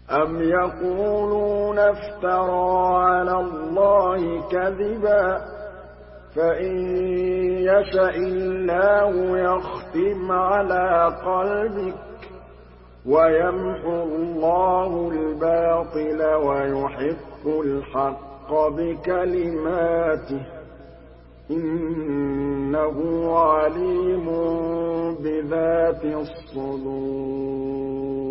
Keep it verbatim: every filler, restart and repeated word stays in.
أَمْ يَقُولُونَ افْتَرَىٰ عَلَى اللَّهِ كَذِبًا ۖ فَإِن يَشَإِ اللَّهُ يَخْتِمْ عَلَىٰ قَلْبِكَ وَيَمْحُ اللَّهُ الْبَاطِلَ وَيُحِقُّ الْحَقَّ بِكَلِمَاتِهِ ۚ إِنَّهُ عَلِيمٌ بِذَاتِ الصُّدُورِ